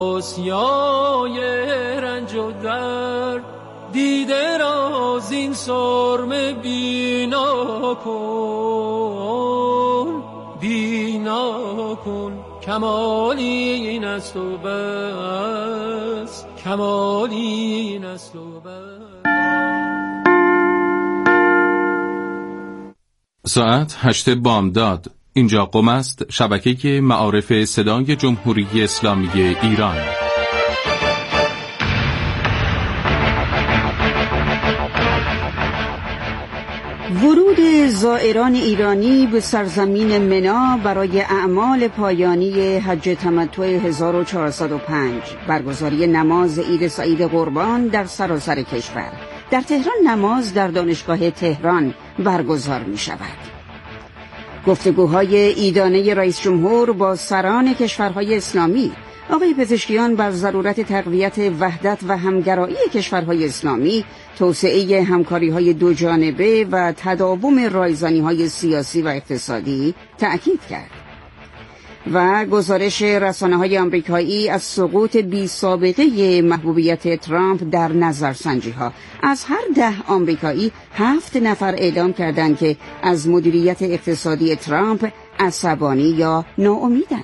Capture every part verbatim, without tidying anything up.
آسیای رنج و درد دیده را زین سرمه بینا کن، بینا کن. کمالی این است و بس، کمالی این است و بس. ساعت هشت بامداد. اینجا قم است، شبکه معارف صدای جمهوری اسلامی ایران. ورود زائران ایرانی به سرزمین منا برای اعمال پایانی حج تمتع هزار و چهارصد و پنج، برگزاری نماز عید سعید قربان در سراسر کشور. در تهران نماز در دانشگاه تهران برگزار می شود. گفتگوهای عیدانه رئیس جمهور با سران کشورهای اسلامی. آقای پزشکیان بر ضرورت تقویت وحدت و همگرایی کشورهای اسلامی، توسعه همکاری‌های دو جانبه و تداوم رایزنی‌های سیاسی و اقتصادی تأکید کرد. و گزارش رسانه‌های آمریکایی از سقوط بی سابقه محبوبیت ترامپ در نظرسنجی‌ها. از هر ده آمریکایی هفت نفر اعلام کردند که از مدیریت اقتصادی ترامپ عصبانی یا ناامیدند.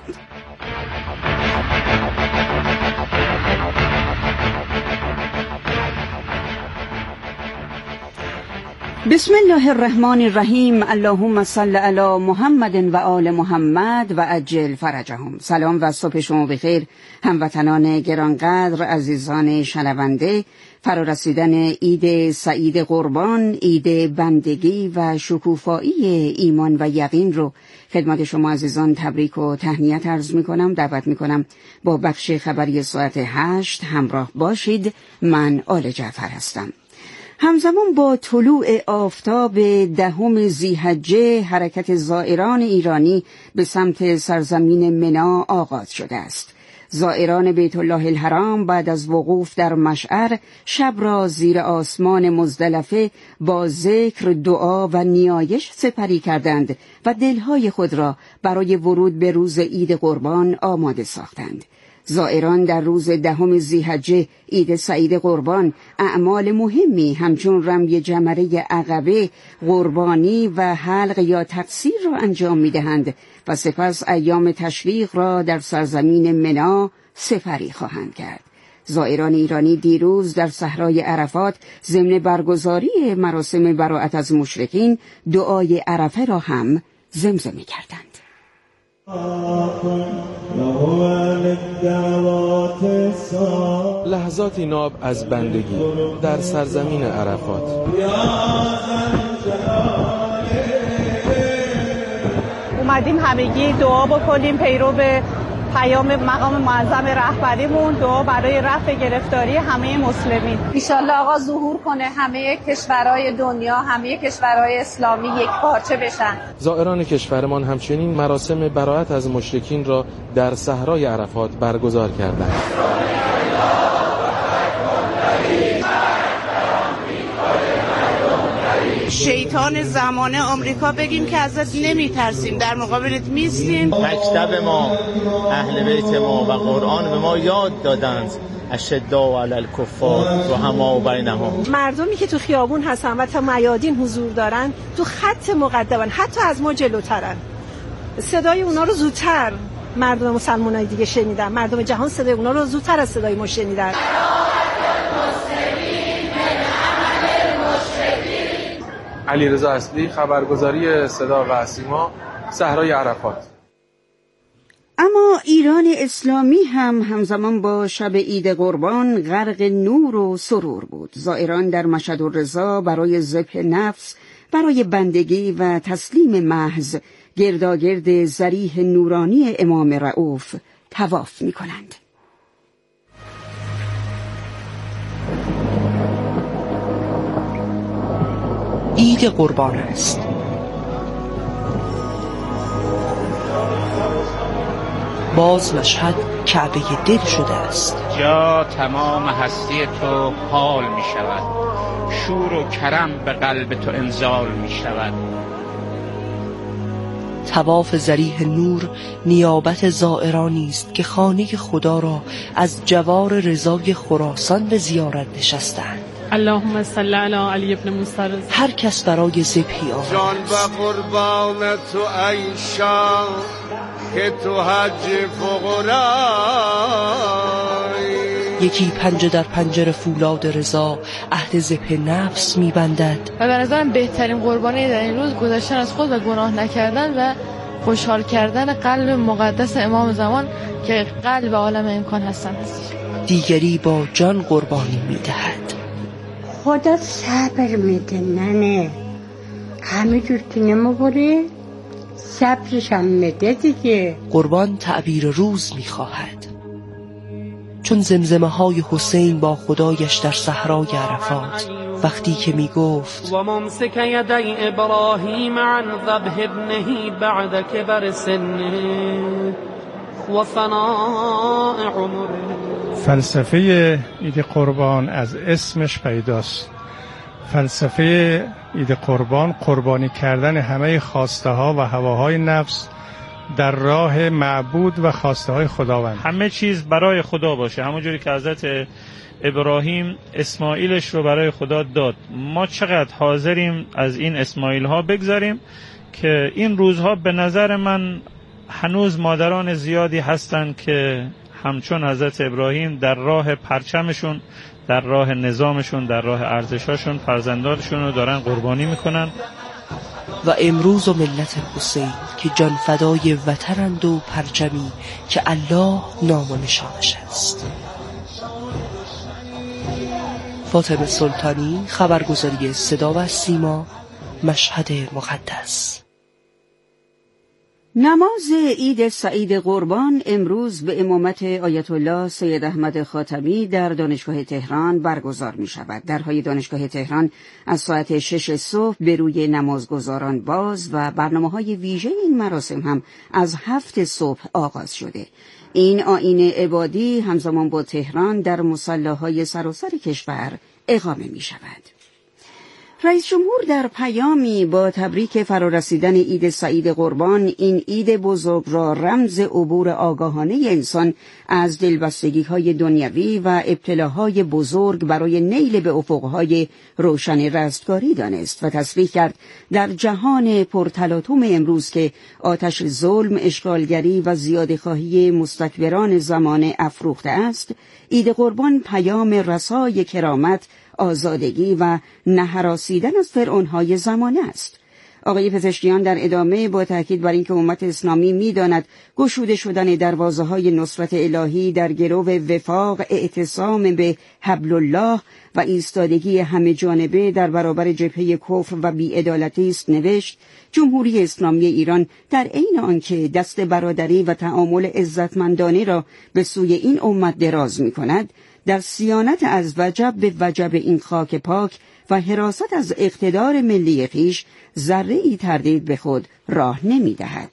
بسم الله الرحمن الرحیم. اللهم صل علی محمد و آل محمد و عجل فرجهم. سلام و صبح شما بخیر هموطنان گرانقدر، عزیزان شنونده. فرارسیدن عید سعید قربان، عید بندگی و شکوفایی ایمان و یقین رو خدمت شما عزیزان تبریک و تهنیت عرض می کنم. دعوت می کنم با بخش خبری ساعت هشت همراه باشید. من آل جعفر هستم. همزمان با طلوع آفتاب دهم ذی‌حجه حرکت زائران ایرانی به سمت سرزمین منا آغاز شده است. زائران بیت الله الحرام بعد از وقوف در مشعر شب را زیر آسمان مزدلفه با ذکر، دعا و نیایش سپری کردند و دلهای خود را برای ورود به روز عید قربان آماده ساختند. زائران در روز دهم ذی‌حجه عید سعید قربان اعمال مهمی همچون رمی جمره عقبه، قربانی و حلق یا تقصیر را انجام می‌دهند و سپس ایام تشریق را در سرزمین منا سپری خواهند کرد. زائران ایرانی دیروز در صحرای عرفات ضمن برگزاری مراسم براءت از مشرکین دعای عرفه را هم زمزمه کردند. لحظاتی ناب از بندگی در سرزمین عرفات. اومدیم همگی دعا بکنیم پیرو به پیام مقام معظم رهبریمون، دعا برای رفع گرفتاری همه مسلمین. ان شاءالله آقا ظهور کنه، همه کشورهای دنیا، همه کشورهای اسلامی یک پارچه بشن. زائران کشورمان همچنین مراسم براءت از مشرکین را در صحرای عرفات برگزار کردند. شیطان زمانه آمریکا بگیم که ازت نمیترسیم، در مقابلت میستیم. مکتب ما، اهل بیت ما و قرآن به ما یاد دادند اشداء علی الکفار رحماء بینهم. مردمی که تو خیابون هستن و تا میادین حضور دارن تو خط مقدمن، حتی از ما جلوترن. صدای اونا رو زودتر مردم مسلمانای دیگه شنیدن، مردم جهان صدای اونا رو زودتر از صدای ما شنیدن. علیرضا اصلی، خبرگزاری صدا و سیما، صحرای عرفات. اما ایران اسلامی هم همزمان با شب عید قربان غرق نور و سرور بود. زائران در مشهد الرضا برای ذبح نفس، برای بندگی و تسلیم محض گرداگرد ضریح نورانی امام رؤوف طواف می کنند. عید قربان است. باز مشهد کعبه دل شده است. جا تمام هستی تو حال می شود، شور و کرم به قلب تو انزال می شود. طواف ذریح نور نیابت زائرانی است که خانه خدا را از جوار رضای خراسان به زیارت نشستند. اللهم صل علی علی ابن موسی. هر کس برای ذبحی آمد جان به قربان تو ای شاه که تو حج فقرایی. یکی پنجه در پنجره فولاد رضا عهد ذبح نفس می‌بندد و به نظرم بهترین قربانی در این روز گذشتن از خود و گناه نکردن و خوشحال کردن قلب مقدس امام زمان که قلب عالم امکان هستن هست. دیگری با جان قربانی می‌دهد. خدا صبر میده ننه، همه جور که نموبره صبرش هم میده دیگه. قربان تعبیر روز میخواهد، چون زمزمه های حسین با خدایش در صحرای عرفات وقتی که میگفت و ممسک یدی ابراهیم عن ذبح ابنه بعد کبر سنه و فناء عمره. فلسفه عید قربان از اسمش پیداست. فلسفه عید قربان قربانی کردن همه خواسته ها و هواهای نفس در راه معبود و خواسته های خداوند. همه چیز برای خدا باشه، همونجوری که حضرت ابراهیم اسماعیلش رو برای خدا داد. ما چقدر حاضریم از این اسماعیل ها بگذاریم که این روزها به نظر من هنوز مادران زیادی هستن که همچون حضرت ابراهیم در راه پرچمشون، در راه نظامشون، در راه ارزشاشون فرزندانشون رو دارن قربانی میکنن. و امروز و ملت حسین که جان فدای وطنند و پرچمی که الله نام و نشانش است. فاطمه سلطانی، خبرگزاری صدا و سیما، مشهد مقدس. نماز عید سعید قربان امروز به امامت آیت الله سید احمد خاتمی در دانشگاه تهران برگزار می شود. درهای دانشگاه تهران از ساعت شش صبح به روی نمازگزاران باز و برنامه‌های ویژه این مراسم هم از هفت صبح آغاز شده. این آیین عبادی همزمان با تهران در مصلاهای سراسر کشور اقامه می شود. رئیس جمهور در پیامی با تبریک فرارسیدن عید سعید قربان، این عید بزرگ را رمز عبور آگاهانه انسان از دلبستگی‌های دنیوی و ابتلاهای بزرگ برای نیل به افقهای روشن رستگاری دانست و تصریح کرد در جهان پرتلاطم امروز که آتش ظلم، اشغالگری و زیاده‌خواهی مستکبران زمانه افروخته است، عید قربان پیام رسای کرامت، آزادگی و نهراسیدن از فرعون‌های زمانه است. آقای پزشکیان در ادامه با تاکید بر اینکه امت اسلامی می‌داند گشوده شدن دروازه‌های نصرت الهی در گرو وفاق، اعتصام به حبل الله و ایستادگی همه جانبه در برابر جبهه کفر و بی‌عدالتی است، نوشت جمهوری اسلامی ایران در عین آنکه دست برادری و تعامل عزتمندانه را به سوی این امت دراز می‌کند، در صیانت از وجب به وجب این خاک پاک و حراست از اقتدار ملی خویش ذره‌ای تردید به خود راه نمی‌دهد.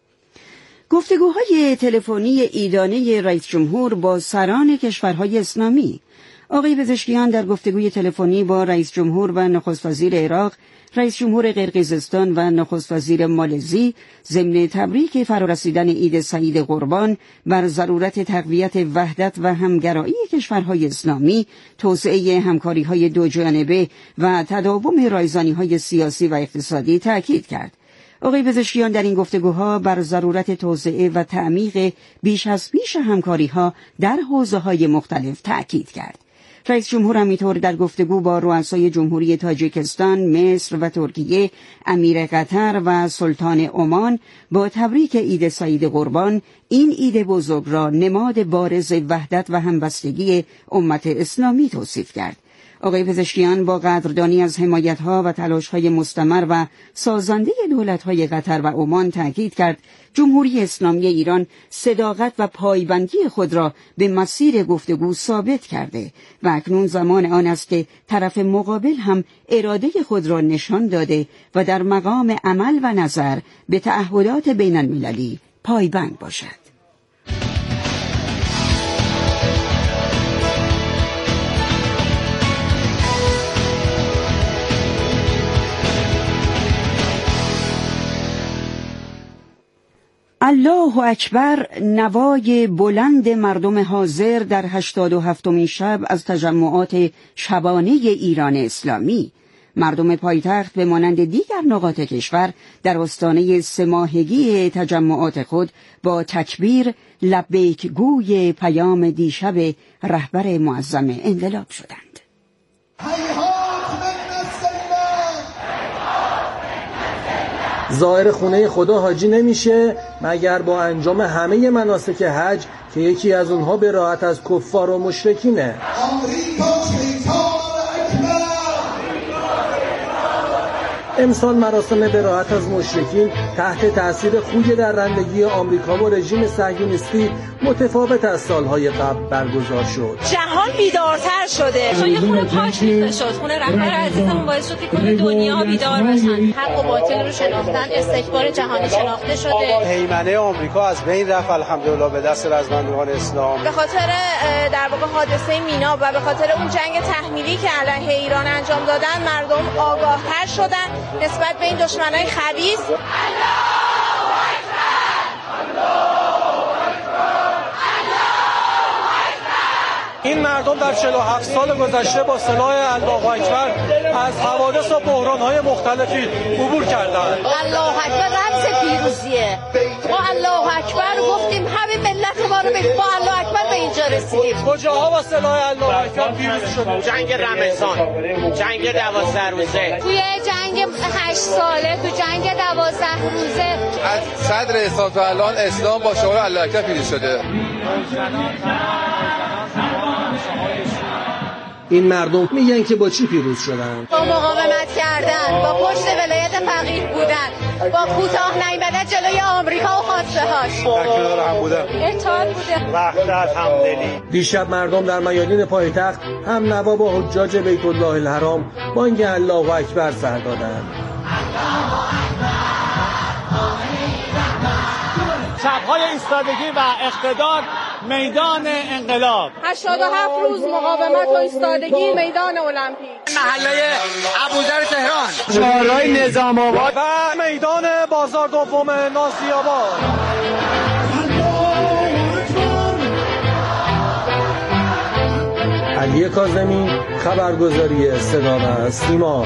گفتگوهای تلفنی عیدانه رئیس جمهور با سران کشورهای اسلامی. آقای پزشکیان در گفتگوی تلفنی با رئیس جمهور و نخست وزیر عراق، رئیس جمهور قرقیزستان و نخست وزیر مالزی ضمن تبریک فرارسیدن عید سعید قربان بر ضرورت تقویت وحدت و همگرایی کشورهای اسلامی، توسعه همکاری‌های دوجانبه و تداوم رایزنی‌های سیاسی و اقتصادی تأکید کرد. آقای پزشکیان در این گفتگوها بر ضرورت توسعه و تعمیق بیش از پیش همکاری‌ها در حوزه‌های مختلف تأکید کرد. رئیس جمهور همینطور در گفتگو با رؤسای جمهوری تاجیکستان، مصر و ترکیه، امیر قطر و سلطان عمان با تبریک عید سعید قربان، این عید بزرگ را نماد بارز وحدت و همبستگی امت اسلامی توصیف کرد. آقای پزشکیان با قدردانی از حمایت‌ها و تلاش‌های مستمر و سازنده دولت‌های قطر و عمان تأکید کرد جمهوری اسلامی ایران صداقت و پایبندی خود را به مسیر گفتگو ثابت کرده و اکنون زمان آن است که طرف مقابل هم اراده خود را نشان داده و در مقام عمل و نظر به تعهدات بین‌المللی پایبند باشد. الله اکبر نوای بلند مردم حاضر در هشتاد و هفتمین شب از تجمعات شبانه ایران اسلامی. مردم پایتخت به مانند دیگر نقاط کشور در آستانه سه‌ماهگی تجمعات خود با تکبیر لبیک گوی پیام دیشب رهبر معظم انقلاب شدند. زائر خونه خدا حاجی نمیشه مگر با انجام همه مناسک حج که یکی از اونها براءت از کفار و مشرکینه. امسال مراسم براءت از مشرکین تحت تأثیر خوی درندگی آمریکا و رژیم صهیونیستی متفاوت از سالهای قبل برگزار شد. جهان بیدارتر شده. چون یه خونه پاک ریخته شد. خونه رهبر عزیزمون باعث شد که کل دنیا بیدار بشن. حق و باطل رو شناختن، استکبار جهانی شناخته شده. هیمنه آمریکا از بین رفت الحمدلله به دست رزمندگان اسلام. به خاطر در واقع حادثه مینا و به خاطر اون جنگ تحمیلی که علیه ایران انجام دادن مردم آگاه‌تر شدن نسبت به این دشمنای خبیث. این مردم در چهل و هفت سال گذشته با سلاح الله اکبر از حوادث و بحران‌های مختلفی عبور کردند. الله اکبر رمز پیروزیه. ما الله اکبر گفتیم همه ملت ما رو با الله اکبر به اینجا رسیدیم. کجاها با سلاح الله اکبر پیروز شدیم؟ جنگ رمضان، جنگ دوازده روزه، توی جنگ هشت ساله، تو جنگ دوازده روزه. از صدر اسلام تا الان اسلام با شعار الله اکبر پیروز شده. این مردم میگن که با چی پیروز شدن؟ با مقاومت کردن، با پشت ولایت فقیه بودن، با کوتاه نیامدن جلوی آمریکا و خواسته هاش. در کنار هم بودن. اتحاد بوده. وحدت، همدلی. دیشب مردم در میادین پایتخت هم نوا با حجاج بیت الله الحرام بانگ الله اکبر سر دادند. شب‌های ایستادگی و اقتدار میدان انقلاب. هشتاد و هفت روز مقاومت و ایستادگی میدان المپیک. محله ابوذر تهران. شهرهای نظام آباد و میدان بازار دوم ناصری آباد. علی کاظمی، خبرگزاری صدا و سیما.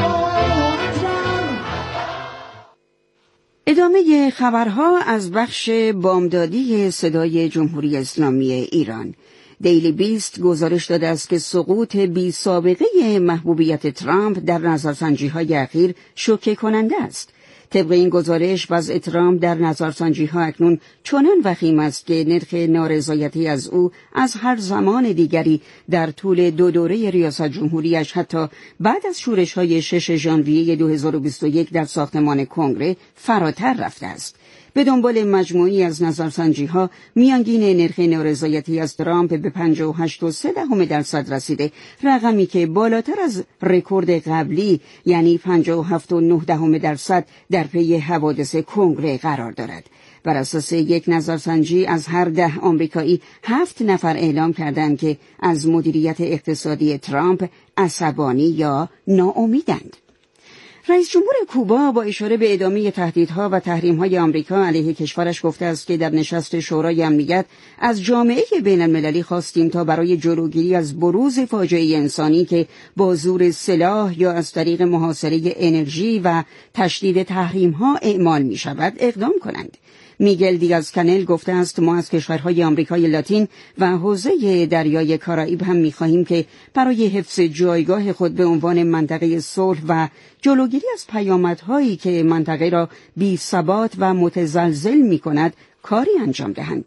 ادامه خبرها از بخش بامدادی صدای جمهوری اسلامی ایران. دیلی بیست گزارش داده است که سقوط بی سابقه محبوبیت ترامپ در نظرسنجی‌های اخیر شوکه کننده است. طبق این گزارش وضع ترامپ در نظرسنجی‌ها اکنون چنان وخیم است که نرخ نارضایتی از او از هر زمان دیگری در طول دو دوره ریاست جمهوریش حتی بعد از شورش‌های شش ژانویه دو هزار و بیست و یک در ساختمان کنگره فراتر رفته است. به دنبال مجموعی از نظرسنجی‌ها میانگین نرخ نارضایتی از ترامپ به پنجاه و هشت و سه دهم درصد رسیده، رقمی که بالاتر از رکورد قبلی یعنی پنجاه و هفت و نه دهم درصد در پی حوادث کنگره قرار دارد. بر اساس یک نظرسنجی از هر ده آمریکایی هفت نفر اعلام کردند که از مدیریت اقتصادی ترامپ عصبانی یا ناامیدند. رئیس جمهور کوبا با اشاره به ادامه تهدیدها و تحریم‌های آمریکا علیه کشورش گفته است که در نشست شورای امنیت از جامعه بین‌المللی خواستیم تا برای جلوگیری از بروز فاجعه انسانی که با زور سلاح یا از طریق محاصره انرژی و تشدید تحریم‌ها اعمال می‌شود اقدام کنند. میگل دیاز کانل گفته است ما از کشورهای آمریکای لاتین و حوزه دریای کارائیب هم می‌خواهیم که برای حفظ جایگاه خود به عنوان منطقه صلح و جلوگیری از پیامدهایی که منطقه را بی‌ثبات و متزلزل می‌کند کاری انجام دهند.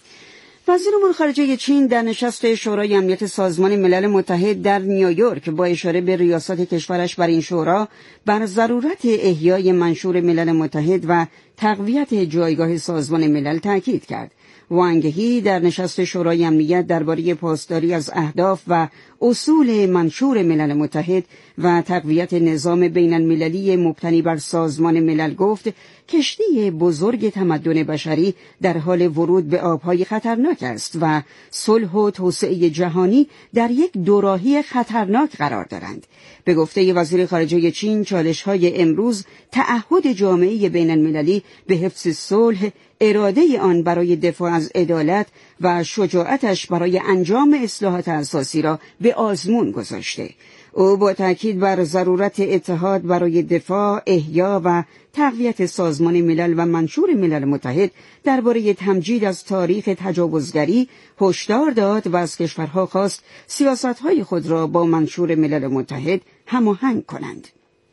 وزیر امور خارجه چین در نشست شورای امنیت سازمان ملل متحد در نیویورک با اشاره به ریاست کشورش بر این شورا بر ضرورت احیای منشور ملل متحد و تقویت جایگاه سازمان ملل تاکید کرد. وانگ هی در نشست شورای امنیت درباره پاسداری از اهداف و اصول منشور ملل متحد و تقویت نظام بین المللی مبتنی بر سازمان ملل گفت کشتی بزرگ تمدن بشری در حال ورود به آبهای خطرناک است و صلح و توسعه جهانی در یک دوراهی خطرناک قرار دارند. به گفته وزیر خارجه چین، چالش‌های امروز تعهد جامعه بین‌المللی به حفظ صلح، اراده آن برای دفاع از عدالت و شجاعتش برای انجام اصلاحات اساسی را به آزمون گذاشته. او با تاکید بر ضرورت اتحاد برای دفاع، احیا و تقویت سازمان ملل و منشور ملل متحد درباره تمجید از تاریخ تجاوزگری هشدار داد و از کشورها خواست سیاست‌های خود را با منشور ملل متحد هماهنگ کنند.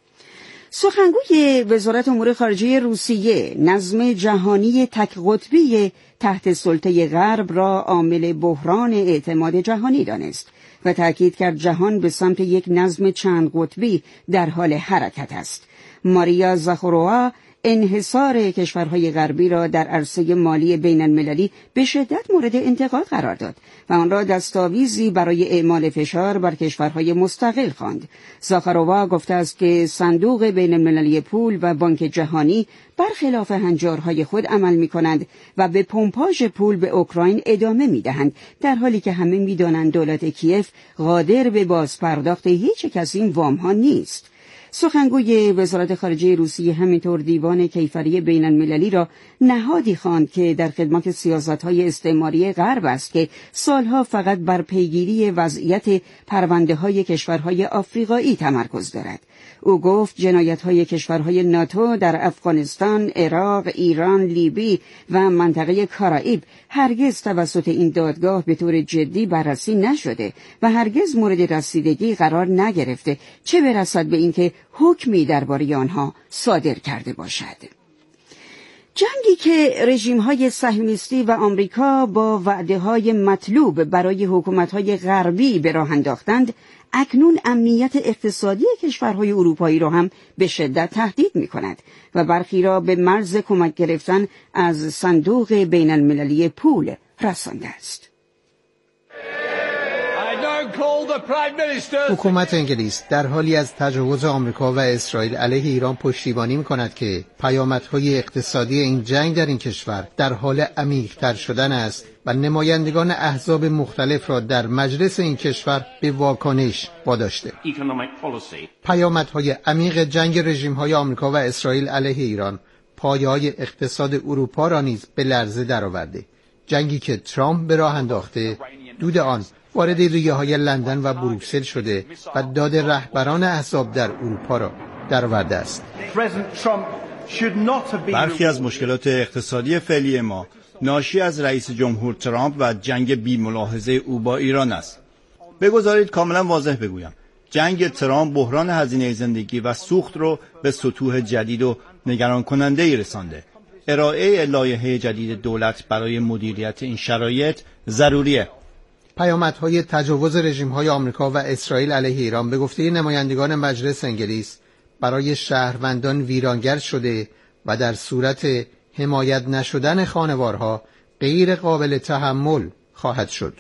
سخنگوی وزارت امور خارجه روسیه نظم جهانی تک قطبی تحت سلطه غرب را عامل بحران اعتماد جهانی دانست و تأکید کرد جهان به سمت یک نظم چند قطبی در حال حرکت است. ماریا زاخارۆوا انحصار کشورهای غربی را در عرصه مالی بین المللی به شدت مورد انتقاد قرار داد و آن را دستاویزی برای اعمال فشار بر کشورهای مستقل خواند. زاخارۆوا گفته است که صندوق بین المللی پول و بانک جهانی برخلاف هنجارهای خود عمل می کنند و به پمپاژ پول به اوکراین ادامه می دهند، در حالی که همه می دانند دولت کیف قادر به بازپرداخت هیچ یک از این وام ها نیست. سخنگوی وزارت خارجه روسیه همینطور دیوان کیفری بین المللی را نهادی خواند که در خدمت سیاست‌های استعماری غرب است که سالها فقط بر پیگیری وضعیت پرونده‌های کشورهای آفریقایی تمرکز دارد. او گفت جنایت‌های کشورهای ناتو در افغانستان، عراق، ایران، لیبی و منطقه کارائیب هرگز توسط این دادگاه به طور جدی بررسی نشده و هرگز مورد رسیدگی قرار نگرفته، چه برسد به اینکه حکمی درباره آنها صادر کرده باشد. جنگی که رژیم‌های صهیونیستی و آمریکا با وعده‌های مطلوب برای حکومت‌های غربی به راه انداختند، اکنون امنیت اقتصادی کشورهای اروپایی را هم به شدت تهدید می‌کند و برخی را به مرز کمک گرفتن از صندوق بین المللی پول رسانده است. حکومت انگلیس در حالی از تجاوز آمریکا و اسرائیل علیه ایران پشتیبانی می‌کند که پیامدهای اقتصادی این جنگ در این کشور در حال عمیق‌تر شدن است و نمایندگان احزاب مختلف را در مجلس این کشور به واکنش واداشته. پیامدهای عمیق جنگ رژیم‌های آمریکا و اسرائیل علیه ایران پایه‌های اقتصاد اروپا را نیز به لرزه درآورده. جنگی که ترامپ به راه انداخته، دود آن وارد ریه‌های لندن و بروکسل شده و داد رهبران احزاب در اروپا را درآورده است. برخی از مشکلات اقتصادی فعلی ما ناشی از رئیس جمهور ترامپ و جنگ بی‌ملاحظه او با ایران است. بگذارید کاملا واضح بگویم، جنگ ترامپ بحران هزینه زندگی و سوخت رو به سطوح جدید و نگران کننده ای رسانده. ارائه لایحه جدید دولت برای مدیریت این شرایط ضروریه. پیامدهای تجاوز رژیم‌های آمریکا و اسرائیل علیه ایران به گفته نمایندگان مجلس انگلیس برای شهروندان ویرانگر شده و در صورت حمایت نشدن خانوارها غیر قابل تحمل خواهد شد.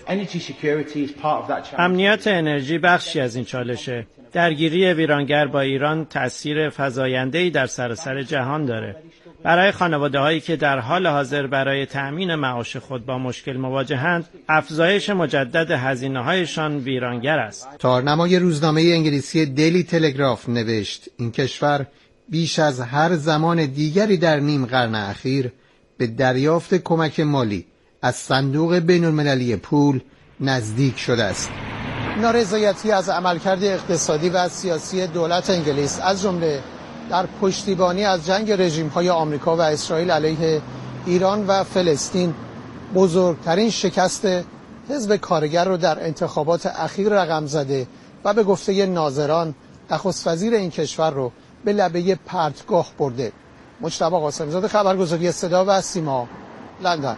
امنیت انرژی بخشی از این چالشه. درگیری ویرانگر با ایران تأثیر فزاینده‌ای در سراسر جهان داره. برای خانواده‌هایی که در حال حاضر برای تأمین معاش خود با مشکل مواجهند، افزایش مجدد هزینه‌هایشان ویرانگر است. تارنمای روزنامه انگلیسی دیلی تلگراف نوشت این کشور بیش از هر زمان دیگری در نیم قرن اخیر به دریافت کمک مالی از صندوق بین‌المللی پول نزدیک شده است. نارضایتی از عملکرد اقتصادی و سیاسی دولت انگلیس از جمله در پشتیبانی از جنگ رژیم‌های آمریکا و اسرائیل علیه ایران و فلسطین بزرگترین شکست حزب کارگر رو در انتخابات اخیر رقم زده و به گفته ناظران نخست وزیر این کشور رو به لبه پرتگاه برده. مجتبی قاسمی‌زاده، خبرگزاری صدا و سیما، لندن.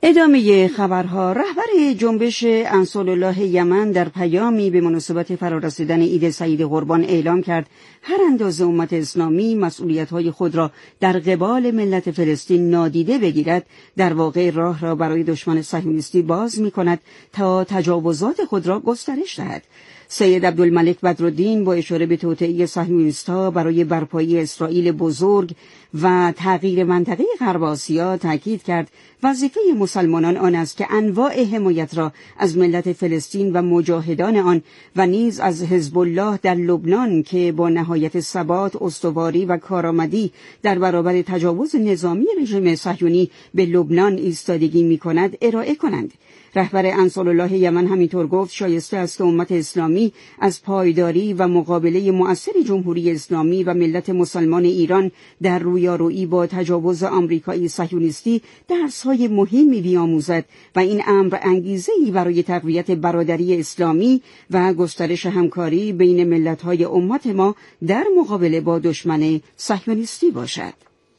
ادامه خبرها. رهبر جنبش انصارالله یمن در پیامی به مناسبت فرارسیدن عید سعید قربان اعلام کرد هر اندازه امت اسلامی مسئولیت‌های خود را در قبال ملت فلسطین نادیده بگیرد، در واقع راه را برای دشمن صهیونیستی باز می‌کند تا تجاوزات خود را گسترش دهد. سید عبدالملک بدرالدین با اشاره به توطئه صهیونیست‌ها برای برپایی اسرائیل بزرگ و تغییر منطقه غرب آسیا تاکید کرد وظیفه مسلمانان آن است که انواع حمایت را از ملت فلسطین و مجاهدان آن و نیز از حزب الله در لبنان که با نهایت ثبات، استواری و کارآمدی در برابر تجاوز نظامی رژیم صهیونی به لبنان ایستادگی می‌کند ارائه کنند. رهبر انصارالله یمن همینطور گفت شایسته است که امت اسلامی از پایداری و مقابله مؤثر جمهوری اسلامی و ملت مسلمان ایران در رویارویی با تجاوز آمریکایی صهیونیستی درس‌های مهمی بیاموزد و این امر انگیزه‌ای برای تقویت برادری اسلامی و گسترش همکاری بین ملت‌های امت ما در مقابله با دشمن صهیونیستی باشد.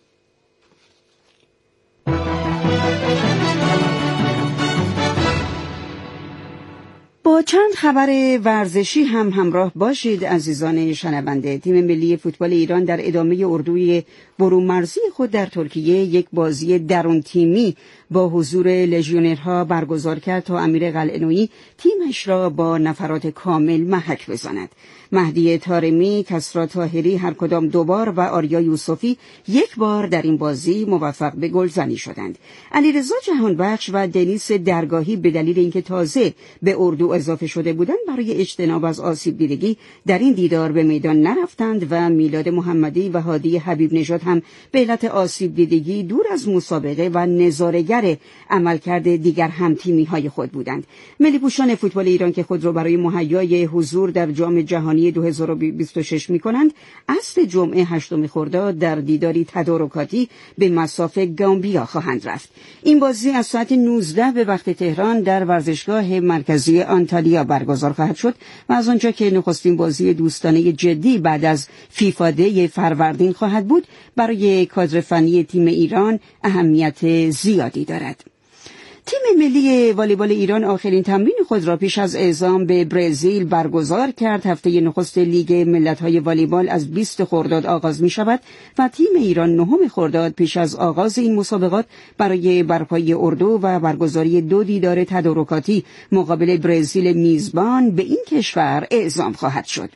با چند خبر ورزشی هم همراه باشید عزیزان شنونده. تیم ملی فوتبال ایران در ادامه اردوی برون‌مرزی خود در ترکیه یک بازی درون تیمی با حضور لژیونرها برگزار کرد تا امیر قلعه‌نویی تیمش را با نفرات کامل محک بزند. مهدی طارمی، کسری طاهری هر کدام دو بار و آریا یوسفی یک بار در این بازی موفق به گلزنی شدند. علیرضا جهانبخش و دنیس درگاهی به دلیل اینکه تازه به اردو اضافه شده بودند برای اجتناب از آسیب دیدگی در این دیدار به میدان نرفتند و میلاد محمدی و هادی حبیب نژاد هم به علت آسیب دیدگی دور از مسابقه و نظاره‌گر عملکرد دیگر هم‌تیمی‌های خود بودند. ملی پوشان فوتبال ایران که خود را برای مهیای حضور در جام جهانی دو هزار و بیست و شش می‌کنند، عصر جمعه هشتم خرداد در دیداری تدارکاتی به مصاف گامبیا خواهند رفت. این بازی از ساعت نوزده به وقت تهران در ورزشگاه مرکزی آنتالیا برگزار خواهد شد و از آنجا که نخستین بازی دوستانه جدی بعد از فیفا دی فروردین خواهد بود، برای کادر فنی تیم ایران اهمیت زیادی دارد. تیم ملی والیبال ایران آخرین تمرین خود را پیش از اعزام به برزیل برگزار کرد. هفته نخست لیگ ملت‌های والیبال از بیست خرداد آغاز می شود و تیم ایران نهم خرداد پیش از آغاز این مسابقات برای برپایی اردو و برگزاری دو دیدار تدارکاتی مقابل برزیل میزبان به این کشور اعزام خواهد شد.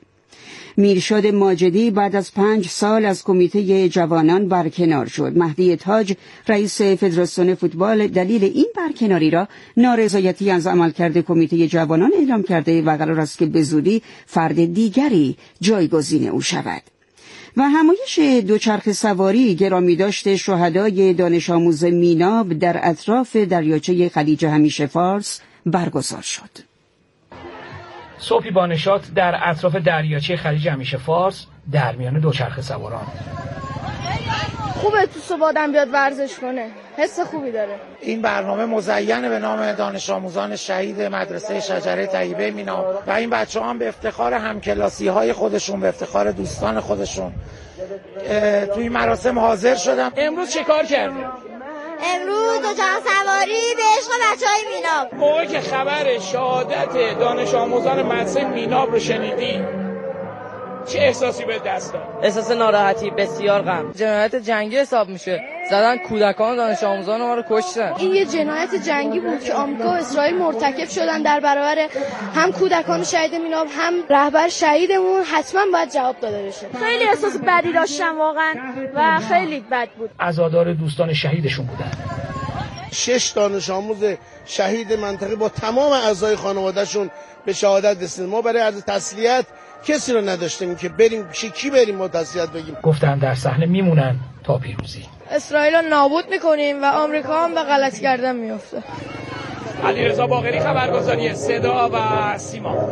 میرشاد ماجدی بعد از پنج سال از کمیته جوانان برکنار شد. مهدی تاج رئیس فدراسیون فوتبال دلیل این برکناری را نارضایتی از عملکرد کمیته جوانان اعلام کرده و قرار است که به زودی فرد دیگری جایگزین او شود. و همایش دوچرخه سواری گرامی داشت شهدای دانش آموز میناب در اطراف دریاچه خلیج همیشه فارس برگزار شد. صبحی با نشاط در اطراف دریاچه خلیج همیشه فارس در میان دوچرخه سواران. خوبه تو صبح آدم بیاد ورزش کنه، حس خوبی داره. این برنامه مزین به نام دانش آموزان شهید مدرسه شجره طیبه میناب و این بچه‌ها هم به افتخار همکلاسی‌های خودشون، به افتخار دوستان خودشون توی این مراسم حاضر شدم. امروز چه کار کردیم؟ امروز دوچرخه سواری به عشق بچه‌های میناب. موقعی که خبر شهادت دانش آموزان مدرسه میناب رو شنیدی چه احساسی به دست داد؟ احساس ناراحتی، بسیار غم. جنایت جنگی حساب میشه. زدن کودکان دانش آموزان ما رو کشتن. این یه جنایت جنگی بود که آمریکا و اسرائیل مرتکب شدن در برابر هم کودکان شهید میناب هم رهبر شهیدمون. حتما باید جواب داده بشه. خیلی احساس بدی داشتم واقعا و خیلی بد بود. عزادار دوستان شهیدشون بودن. شش دانش آموز شهید منطقه با تمام اعضای خانوادهشون به شهادت رسیدن. ما برای عرض تسلیت کسی رو نداشتیم که بریم پیش کی بریم ما تسلیت بگیم. گفتن در صحنه میمونن تا پیروزی. اسرائیل رو نابود میکنیم و آمریکا هم به غلط کردن میفته. علیرضا باقری، خبرگزاری صدا و سیما.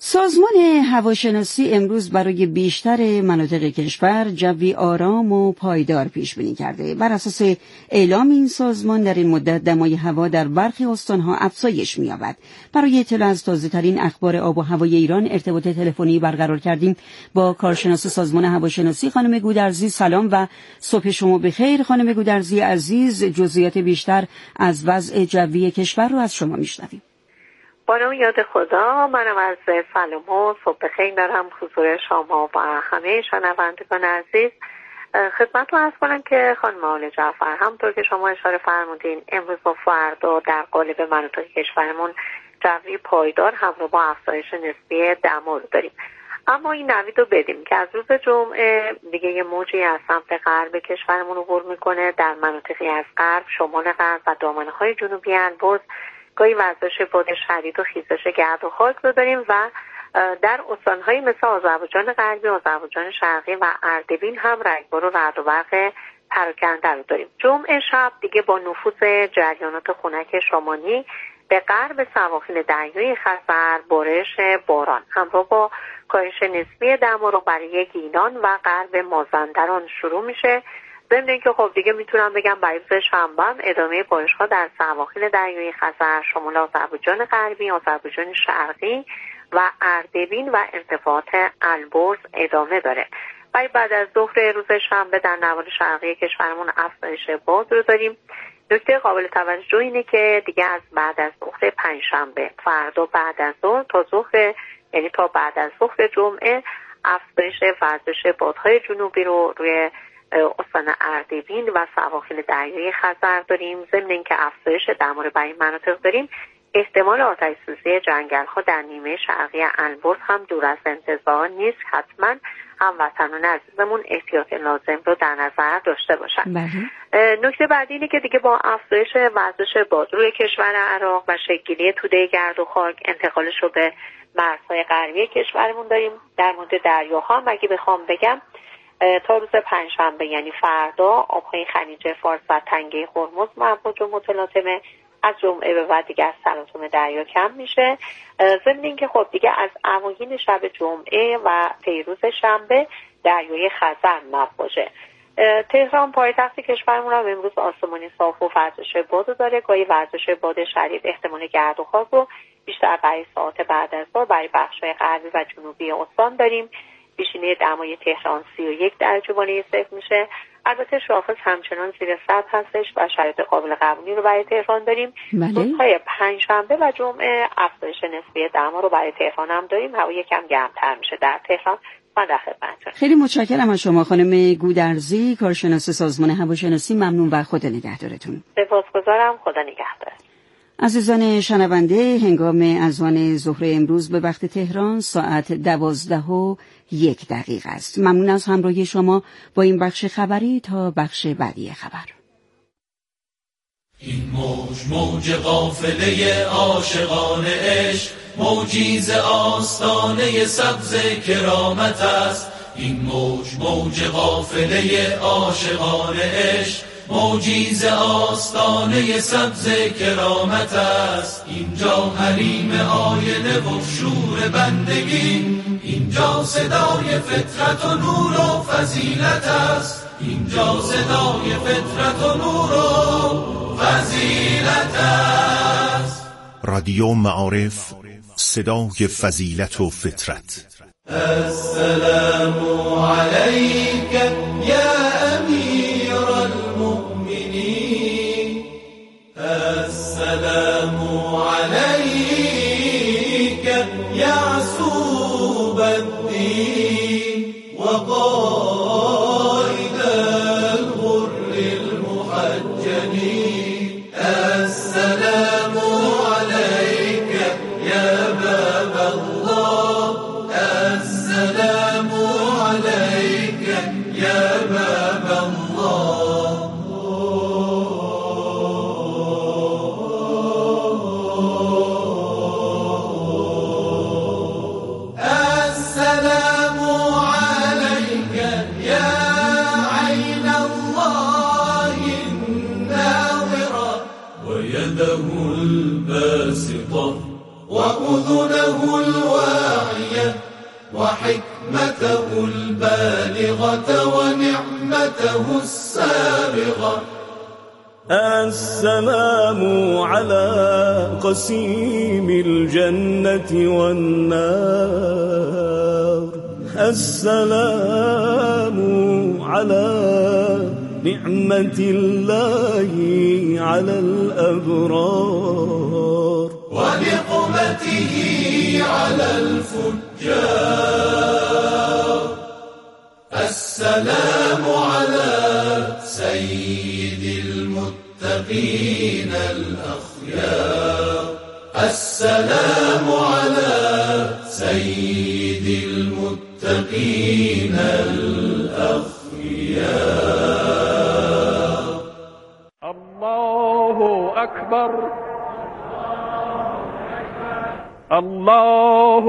سازمان هواشناسی امروز برای بیشتر مناطق کشور جوی آرام و پایدار پیش بینی کرده. بر اساس اعلام این سازمان در این مدت دمای هوا در برخی استانها افزایش می‌یابد. برای اطلاع از تازه‌ترین اخبار آب و هوای ایران ارتباط تلفنی برقرار کردیم با کارشناس سازمان هواشناسی خانم گودرزی. سلام و صبح شما بخیر خانم گودرزی عزیز. جزئیات بیشتر از وضع جوی کشور رو از شما می‌شنویم. با نام یاد خدا، منم از سلام و صبح بخیر دارم حضور شما و همه شنوندگان عزیز. خدمتتون عرض کنم که خانم آل جعفر، همونطور که شما اشاره فرمودین، امروز و فردا در قالب مناطق کشورمون جوی پایدار همراه با افزایش نسبی دما رو داریم. اما این نوید رو بدیم که از روز جمعه دیگه یه موجی از سمت غرب کشورمون عبور میکنه. در مناطقی از غرب، شمال غرب و دامنه‌های جنوبی البرز گاهی وزش باد شدید و خیزش گرد و خاک رو داریم و در استان‌های مثل آذربایجان غربی، آذربایجان شرقی و اردبیل هم رگبار و رعد و برق پراکنده رو داریم. جمعه شب دیگه با نفوذ جریانات خنک شمالی به غرب سواحل دریای خزر بارش باران همراه با کاهش نسبی دما رو برای گیلان و غرب مازندران شروع میشه. ضمن اینکه خب دیگه میتونم بگم برای روز شنبه ادامه بارش‌ها در سواحل دریای خزر، شمال آذربایجان غربی، آذربایجان شرقی و اردبیل و ارتفاعات البرز ادامه داره. برای بعد از ظهر روز شنبه در نواحی شرقی کشورمون افزایش باد رو داریم. نکته قابل توجه اینه که دیگه از بعد از ظهر پنجشنبه، فردا بعد از ظهر تا ظهر، یعنی تا بعد از ظهر جمعه، افزایش وزش بادهای جنوبی رو روی استان اردبیل و سواحل دریای خزر داریم. ضمن اینکه افزایش دما رو برای مناطق داریم، احتمال آتش سوزی جنگل ها در نیمه شرقی البرز هم دور از انتظار نیست. حتما هموطنان عزیزمون احتیاط لازم رو در نظر داشته باشن. نکته بعدی اینه که دیگه با افزایش وزش باد روی کشور عراق و شکلگیری توده گرد و خاک، انتقالش رو به مرزهای غربی کشورمون داریم. در مورد دریاها هم اگه بخوام بگم، تا روز پنجشنبه یعنی فردا آبهای خلیج فارس و تنگه هرمز موج و متلاطمه. از جمعه به بعد دیگه از تلاطم دریا کم میشه. ضمن اینکه خب دیگه از اوایل شب جمعه و پیروز شنبه دریای خزر موجه. تهران پایتخت کشورمون هم امروز آسمانی صاف و وزش باد داره. گاهی وزش باد شدید، احتمال گرد و خاک رو بیشتر برای ساعت بعد از ظهر برای بخش‌های غربی و جنوبی استان داریم. پیشینه دمای تهران سی و یک درجه بالای صفر میشه. البته شاخص همچنان زیر صد هستش و شرایط قابل قبولی رو برای تهران داریم. روزهای پنجشنبه و جمعه افزایش نسبی دما رو برای تهران هم داریم. هوا یکم گرمتر میشه در تهران. من در خدمتتونم. خیلی متشکرم از شما خانم گودرزی، کارشناس سازمان هواشناسی. ممنون و خدا نگهدارتون. سپاسگزارم. خدا نگهدار. عزیزان شنونده، هنگام اذان ظهر امروز به وقت تهران ساعت دوازده و یک دقیقه است. ممنون از همراهی شما با این بخش خبری. تا بخش بعدی خبر. این موج موج قافله عاشقان عشق، موجی ز آستانه سبز کرامت است. این موج موج قافله عاشقان عشق، موجی ز آستانه سبز کرامت است. اینجا حریم آینه و شور بندگی، اینجا صدای فطرت و نور و فضیلت است. اینجا صدای فطرت و نور و فضیلت است. رادیو معارف، صدای فضیلت و فطرت. السلام علیک یا امیر المؤمنین، السلام علیک یعصوب الدین و قائد الغر المحجلین. السلام علیک یا باب الله، السلام علیک یا باب الله. السلام عليك يا عين الله الناظرة، ويده الباسطة وأذنه الواعية. وحكمته البالغة ونعمته السابغة. السلام على قسيم الجنة والنار. السلام على نعمة الله على الأبرار ونقمته على الفجار. السلام على سيد المتقين الأخيار. السلام على سيد المتقين الأخيار. الله أكبر. الله